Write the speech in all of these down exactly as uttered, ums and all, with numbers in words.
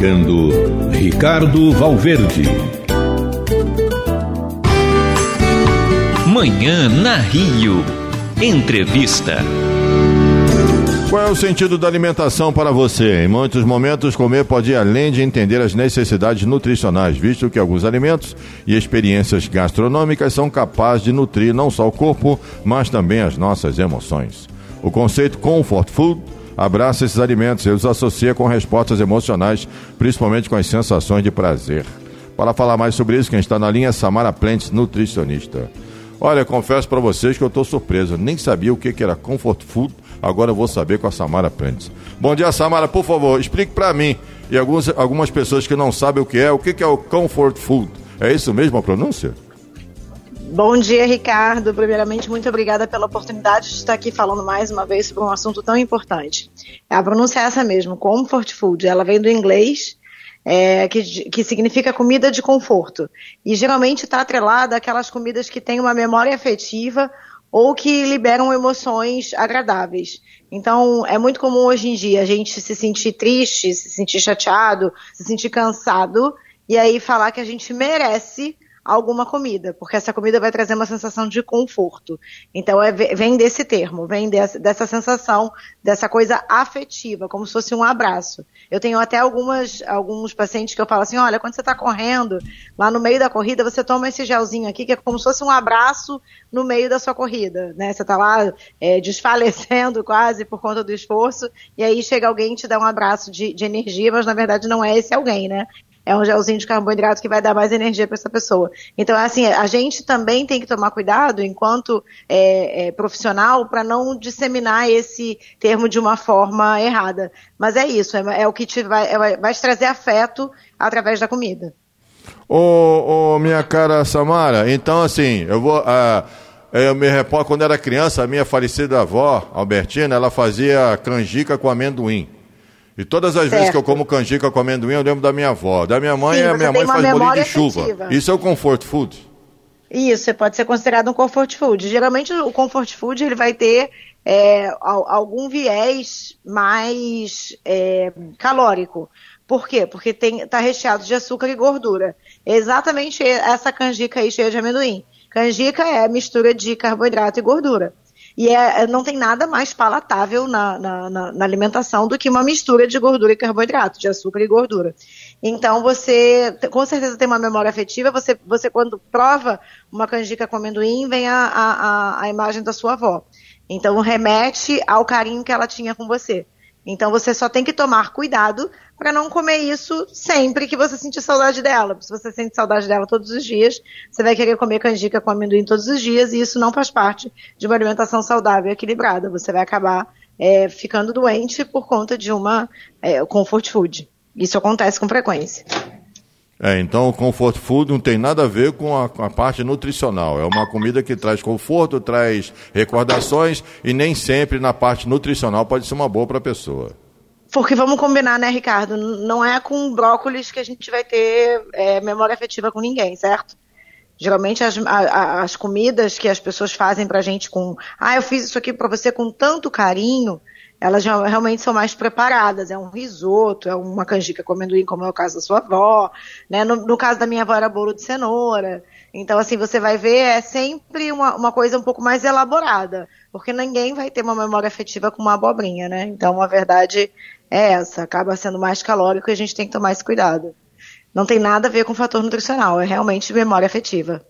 chegando Ricardo Valverde. Manhã na Rio. Entrevista. Qual é o sentido da alimentação para você? Em muitos momentos, comer pode ir além de entender as necessidades nutricionais, visto que alguns alimentos e experiências gastronômicas são capazes de nutrir não só o corpo, mas também as nossas emoções. O conceito Comfort Food abraça esses alimentos e os associa com respostas emocionais, principalmente com as sensações de prazer. Para falar mais sobre isso, quem está na linha é Samara Plentes, nutricionista. Olha, confesso para vocês que eu estou surpreso, nem sabia o que que era Comfort Food, agora eu vou saber com a Samara Plentes. Bom dia, Samara, por favor, explique para mim e alguns, algumas pessoas que não sabem o que é, o que que é o Comfort Food. É isso mesmo a pronúncia? Bom dia, Ricardo. Primeiramente, muito obrigada pela oportunidade de estar aqui falando mais uma vez sobre um assunto tão importante. A pronúncia é essa mesmo, Comfort Food. Ela vem do inglês, é, que, que significa comida de conforto. E geralmente está atrelada àquelas comidas que têm uma memória afetiva ou que liberam emoções agradáveis. Então, é muito comum hoje em dia a gente se sentir triste, se sentir chateado, se sentir cansado, e aí falar que a gente merece alguma comida, porque essa comida vai trazer uma sensação de conforto. Então é, vem desse termo, vem dessa, dessa sensação, dessa coisa afetiva, como se fosse um abraço. Eu tenho até algumas, alguns pacientes que eu falo assim, olha, quando você está correndo, lá no meio da corrida, você toma esse gelzinho aqui, que é como se fosse um abraço no meio da sua corrida, né? Você está lá é, desfalecendo quase por conta do esforço, e aí chega alguém e te dá um abraço de, de energia, mas na verdade não é esse alguém, né? É um gelzinho de carboidrato que vai dar mais energia para essa pessoa. Então, assim, a gente também tem que tomar cuidado, enquanto é, é, profissional, para não disseminar esse termo de uma forma errada. Mas é isso, é, é o que te vai, é, vai te trazer afeto através da comida. Ô, ô, minha cara Samara, então, assim, eu vou... Uh... Eu me recordo, quando era criança, a minha falecida avó, Albertina, ela fazia canjica com amendoim. E todas as certo. vezes que eu como canjica com amendoim, eu lembro da minha avó. Da minha mãe, Sim, a minha mãe faz bolinho de chuva. Afetiva. Isso é o comfort food? Isso, pode ser considerado um comfort food. Geralmente o comfort food ele vai ter é, algum viés mais é, calórico. Por quê? Porque está recheado de açúcar e gordura. É exatamente essa canjica aí cheia de amendoim. Canjica é a mistura de carboidrato e gordura. E é, não tem nada mais palatável na, na, na, na alimentação do que uma mistura de gordura e carboidrato, de açúcar e gordura. Então você, com certeza tem uma memória afetiva, você, você quando prova uma canjica com amendoim, vem a, a, a imagem da sua avó. Então remete ao carinho que ela tinha com você. Então você só tem que tomar cuidado para não comer isso sempre que você sentir saudade dela. Se você sente saudade dela todos os dias, você vai querer comer canjica com amendoim todos os dias e isso não faz parte de uma alimentação saudável e equilibrada. Você vai acabar é, ficando doente por conta de uma é, comfort food. Isso acontece com frequência. É, então o comfort food não tem nada a ver com a, com a parte nutricional. É uma comida que traz conforto, traz recordações e nem sempre na parte nutricional pode ser uma boa para a pessoa. Porque vamos combinar, né, Ricardo? Não é com brócolis que a gente vai ter é, memória afetiva com ninguém, certo? Geralmente as, a, as comidas que as pessoas fazem pra gente com... Ah, eu fiz isso aqui pra você com tanto carinho... Elas já realmente são mais preparadas, é um risoto, é uma canjica com amendoim, como é o caso da sua avó, né? No, no caso da minha avó era bolo de cenoura. Então, assim, você vai ver, é sempre uma, uma coisa um pouco mais elaborada, porque ninguém vai ter uma memória afetiva com uma abobrinha, né? Então, a verdade é essa, acaba sendo mais calórico e a gente tem que tomar esse cuidado. Não tem nada a ver com fator nutricional, é realmente memória afetiva.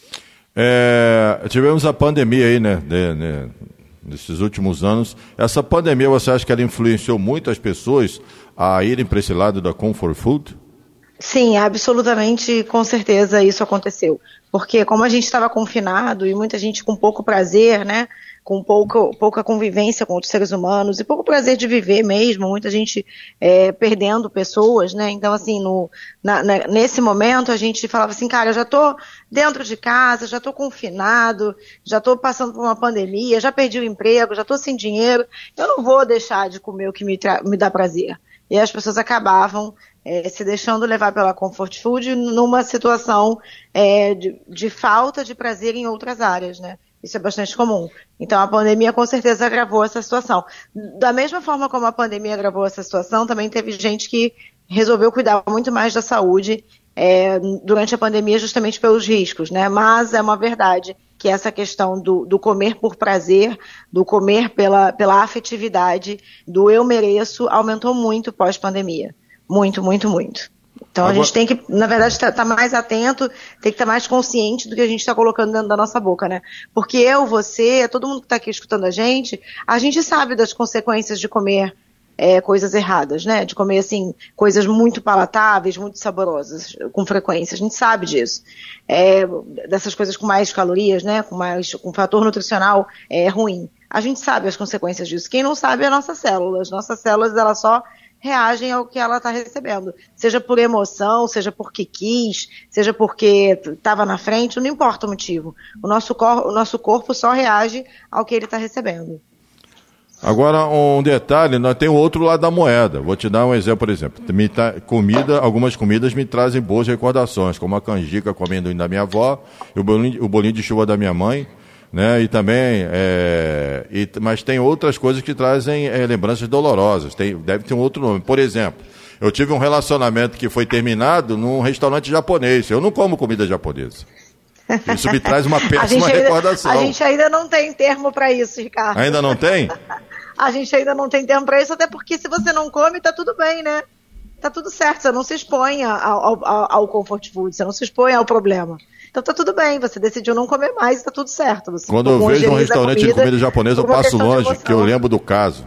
É, tivemos a pandemia aí, né? De, de... nesses últimos anos, essa pandemia, você acha que ela influenciou muito as pessoas a irem para esse lado da comfort food? Sim, absolutamente, com certeza isso aconteceu. Porque como a gente estava confinado e muita gente com pouco prazer, né, com pouca, pouca convivência com outros seres humanos e pouco prazer de viver mesmo, muita gente é, perdendo pessoas, né, então assim, no, na, na, nesse momento a gente falava assim, cara, eu já tô dentro de casa, já tô confinado, já tô passando por uma pandemia, já perdi o emprego, já tô sem dinheiro, eu não vou deixar de comer o que me, tra- me dá prazer. E as pessoas acabavam é, se deixando levar pela comfort food numa situação é, de, de falta de prazer em outras áreas, né? Isso é bastante comum. Então a pandemia com certeza agravou essa situação. Da mesma forma como a pandemia agravou essa situação, também teve gente que resolveu cuidar muito mais da saúde é, durante a pandemia justamente pelos riscos, né? Mas é uma verdade que essa questão do, do comer por prazer, do comer pela, pela afetividade, do eu mereço, aumentou muito pós-pandemia. Muito, muito, muito. Então Agora... a gente tem que, na verdade, estar tá, tá mais atento, tem que estar tá mais consciente do que a gente está colocando dentro da nossa boca, né? Porque eu, você, todo mundo que está aqui escutando a gente, a gente sabe das consequências de comer é, coisas erradas, né? De comer, assim, coisas muito palatáveis, muito saborosas, com frequência. A gente sabe disso. É, dessas coisas com mais calorias, né? Com mais, com fator nutricional é, ruim. A gente sabe as consequências disso. Quem não sabe é a nossa célula. As nossas células, elas só reagem ao que ela está recebendo, seja por emoção, seja porque quis, seja porque estava na frente, não importa o motivo. O nosso, cor- o nosso corpo só reage ao que ele está recebendo. Agora, um detalhe, nós temos o outro lado da moeda. Vou te dar um exemplo, por exemplo. Me tá, comida, algumas comidas me trazem boas recordações, como a canjica com amendoim da minha avó, e o bolinho, o bolinho de chuva da minha mãe, né? E também, é, e, mas tem outras coisas que trazem é, lembranças dolorosas. Tem, deve ter um outro nome. Por exemplo, eu tive um relacionamento que foi terminado num restaurante japonês. Eu não como comida japonesa. Isso me traz uma péssima a ainda, recordação. A gente ainda não tem termo para isso, Ricardo. Ainda não tem? A gente ainda não tem termo para isso, até porque se você não come, tá tudo bem, né? Tá tudo certo, você não se expõe ao, ao, ao comfort food, você não se expõe ao problema. Então tá tudo bem, você decidiu não comer mais e tá tudo certo. Você Quando eu vejo um restaurante comida, de comida japonesa, eu passo longe, que eu lembro do caso.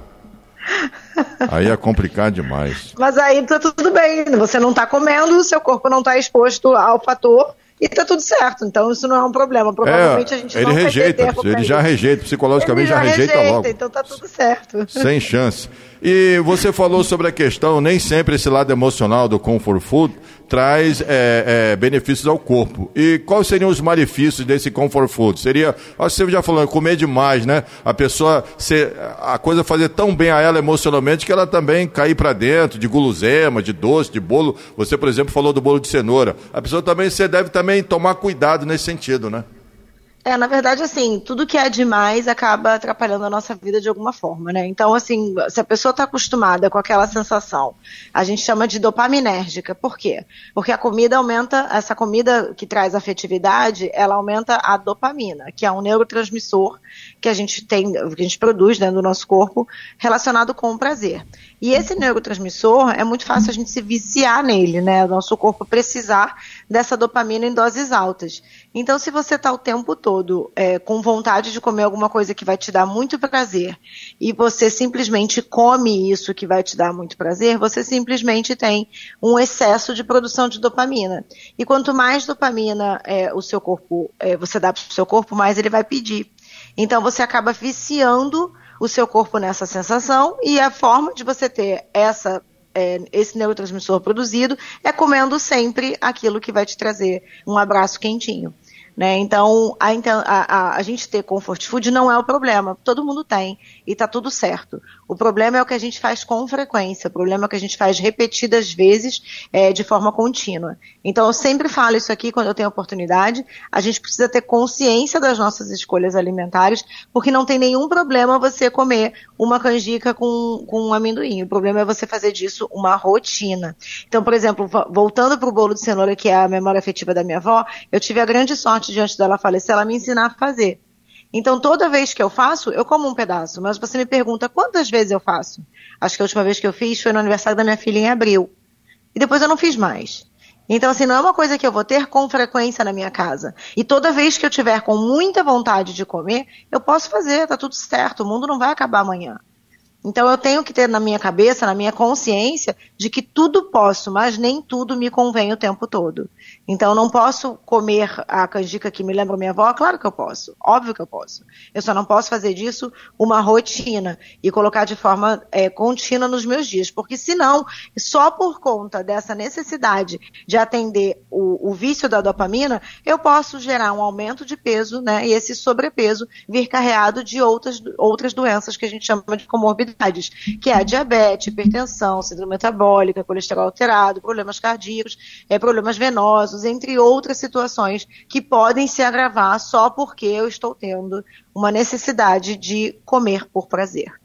Aí é complicado demais. Mas aí tá tudo bem, você não tá comendo, o seu corpo não tá exposto ao fator e tá tudo certo. Então isso não é um problema. Provavelmente é, a gente ele não rejeita, vai ter ele já isso. rejeita, psicologicamente ele já, já rejeita, rejeita logo. Então tá tudo certo. Sem chance. E você falou sobre a questão, nem sempre esse lado emocional do comfort food traz é, é, benefícios ao corpo. E quais seriam os malefícios desse comfort food? Seria, acho que você já falou, comer demais, né? A pessoa, ser, a coisa fazer tão bem a ela emocionalmente que ela também cair para dentro de guloseima, de doce, de bolo. Você, por exemplo, falou do bolo de cenoura. A pessoa também, você deve também tomar cuidado nesse sentido, né? É, na verdade, assim, tudo que é demais acaba atrapalhando a nossa vida de alguma forma, né? Então, assim, se a pessoa está acostumada com aquela sensação, a gente chama de dopaminérgica. Por quê? Porque a comida aumenta, essa comida que traz afetividade, ela aumenta a dopamina, que é um neurotransmissor que a gente tem, que a gente produz dentro do nosso corpo, relacionado com o prazer. E esse neurotransmissor, é muito fácil a gente se viciar nele, né? O nosso corpo precisar dessa dopamina em doses altas. Então, se você está o tempo todo é, com vontade de comer alguma coisa que vai te dar muito prazer e você simplesmente come isso que vai te dar muito prazer, você simplesmente tem um excesso de produção de dopamina. E quanto mais dopamina é, o seu corpo, é, você dá para o seu corpo, mais ele vai pedir. Então, você acaba viciando o seu corpo nessa sensação e a forma de você ter essa É, esse neurotransmissor produzido é comendo sempre aquilo que vai te trazer um abraço quentinho, né? Então, a, a, a, a gente ter comfort food não é o problema, todo mundo tem e tá tudo certo. O problema é o que a gente faz com frequência, o problema é o que a gente faz repetidas vezes é, de forma contínua. Então, eu sempre falo isso aqui quando eu tenho oportunidade, a gente precisa ter consciência das nossas escolhas alimentares, porque não tem nenhum problema você comer uma canjica com, com um amendoim, o problema é você fazer disso uma rotina. Então, por exemplo, voltando para o bolo de cenoura, que é a memória afetiva da minha avó, eu tive a grande sorte, diante dela falecer, ela me ensinar a fazer. Então, toda vez que eu faço, eu como um pedaço. Mas você me pergunta, quantas vezes eu faço? Acho que a última vez que eu fiz foi no aniversário da minha filha em abril. E depois eu não fiz mais. Então, assim, não é uma coisa que eu vou ter com frequência na minha casa. E toda vez que eu tiver com muita vontade de comer, eu posso fazer, tá tudo certo. O mundo não vai acabar amanhã. Então, eu tenho que ter na minha cabeça, na minha consciência, de que tudo posso, mas nem tudo me convém o tempo todo. Então, eu não posso comer a canjica que me lembra minha avó? Claro que eu posso, óbvio que eu posso. Eu só não posso fazer disso uma rotina e colocar de forma é, contínua nos meus dias, porque senão, só por conta dessa necessidade de atender o, o vício da dopamina, eu posso gerar um aumento de peso, né, e esse sobrepeso vir carreado de outras, outras doenças que a gente chama de comorbidade, que é a diabetes, hipertensão, síndrome metabólica, colesterol alterado, problemas cardíacos, é, problemas venosos, entre outras situações que podem se agravar só porque eu estou tendo uma necessidade de comer por prazer.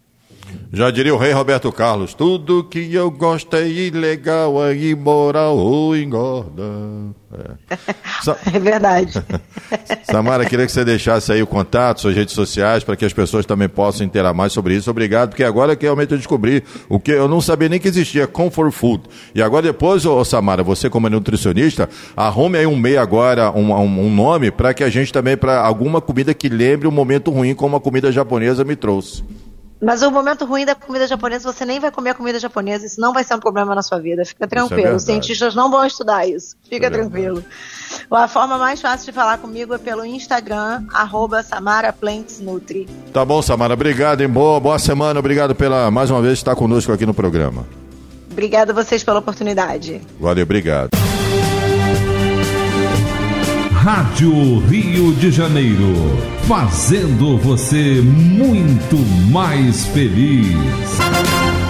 Já diria o rei Roberto Carlos, tudo que eu gosto é ilegal, é imoral ou engorda. É, Sa- É verdade. Samara, queria que você deixasse aí o contato, suas redes sociais, para que as pessoas também possam interar mais sobre isso. Obrigado, porque agora que realmente eu descobri o que eu não sabia nem que existia, Comfort Food. E agora depois, ô, Samara, você como nutricionista, arrume aí um meio agora, um, um, um nome, para que a gente também, para alguma comida que lembre um momento ruim, como a comida japonesa me trouxe. Mas o momento ruim da comida japonesa, você nem vai comer a comida japonesa, isso não vai ser um problema na sua vida, fica tranquilo. Os cientistas não vão estudar isso, fica é tranquilo. A forma mais fácil de falar comigo é pelo Instagram, arroba Samara Plants Nutri. Tá bom, Samara, obrigado, hein? Boa, boa semana, obrigado pela, mais uma vez, estar conosco aqui no programa. Obrigada a vocês pela oportunidade. Valeu, obrigado. Rádio Rio de Janeiro, fazendo você muito mais feliz.